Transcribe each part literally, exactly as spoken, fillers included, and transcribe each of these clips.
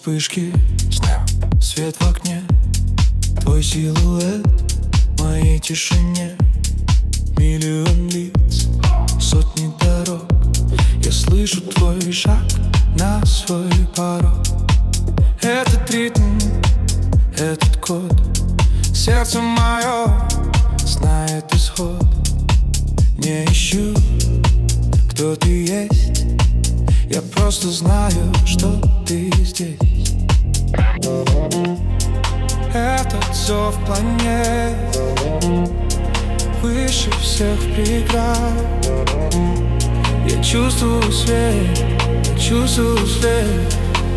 вспышки, свет в окне, твой силуэт в моей тишине. Миллион лиц, сотни дорог, я слышу твой шаг на свой порог. Этот ритм, этот код, сердце мое знает исход. Не ищу, кто ты есть, я просто знаю, что ты здесь. Этот зов планет выше всех преград. Я чувствую свет, я чувствую свет.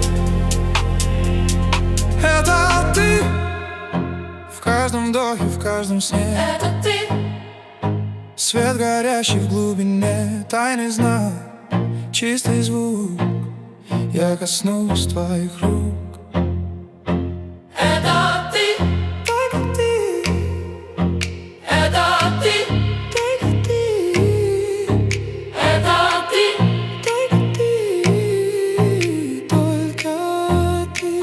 Это ты в каждом вдохе, в каждом сне. Это ты. Свет, горящий в глубине, тайный знак, чистый звук. Я коснусь твоих рук. Это ты. Только ты. Это ты. Только ты. Это ты. Только ты. Только ты.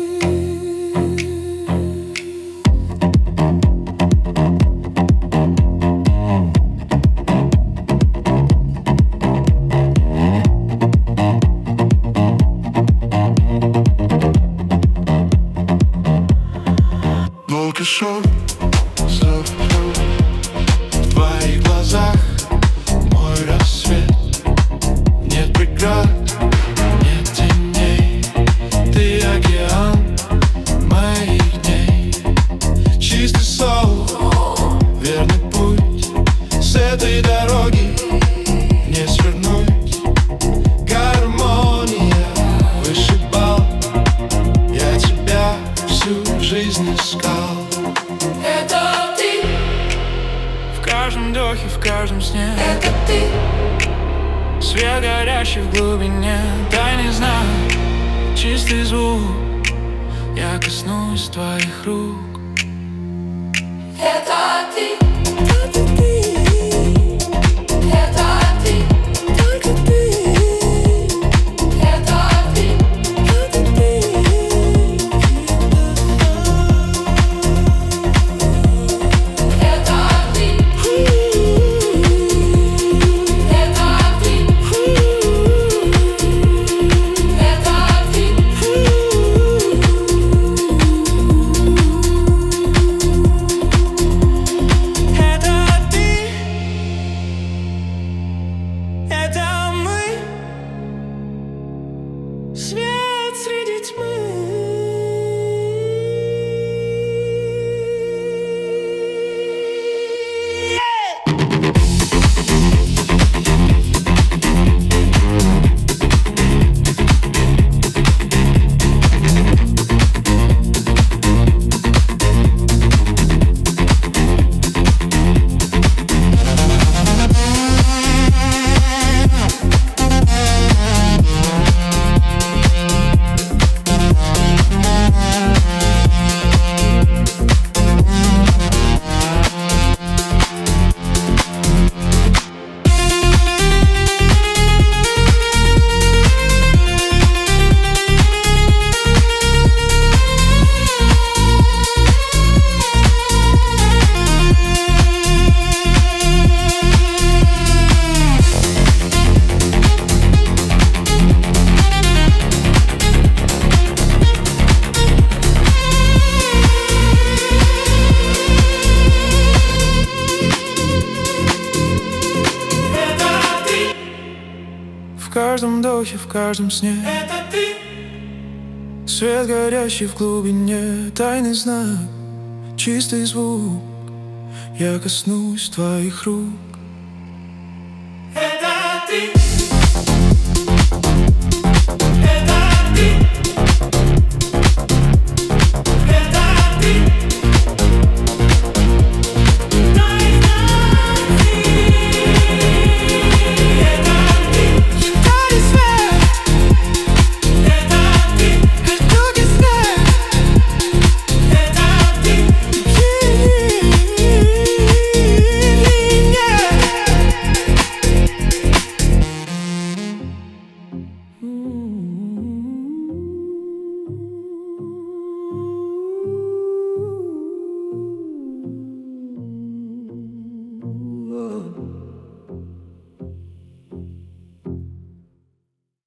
Долгий шаг, зов в твоих глазах, мой рассвет. Нет преград, нет теней, ты океан моих дней. Чистый сон, верный путь, с этой дороги не свернуть. Гармония, высший бал, я тебя всю жизнь искал. Это ты. В каждом вдохе, в каждом сне. Это ты. Свет, горящий в глубине, тайный знак, чистый звук. Я коснусь твоих рук. Это ты. Это ты. Это ты. Только ты. Это ты. Это ты. Это ты. Это ты. Это ты. Это ты. Это мы. Свет среди тьмы. В каждом вдохе, в каждом сне. Это ты. Свет, горящий в глубине, тайный знак, чистый звук. Я коснусь твоих рук. Это ты.